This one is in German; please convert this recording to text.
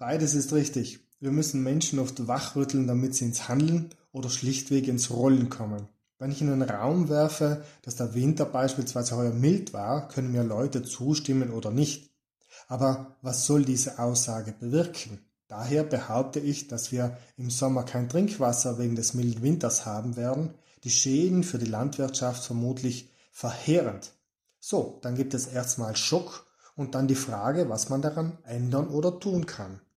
Beides ist richtig. Wir müssen Menschen oft wachrütteln, damit sie ins Handeln oder schlichtweg ins Rollen kommen. Wenn ich in einen Raum werfe, dass der Winter beispielsweise heuer mild war, können mir Leute zustimmen oder nicht. Aber was soll diese Aussage bewirken? Daher behaupte ich, dass wir im Sommer kein Trinkwasser wegen des milden Winters haben werden, die Schäden für die Landwirtschaft vermutlich verheerend. So, dann gibt es erstmal Schock und dann die Frage, was man daran ändern oder tun kann.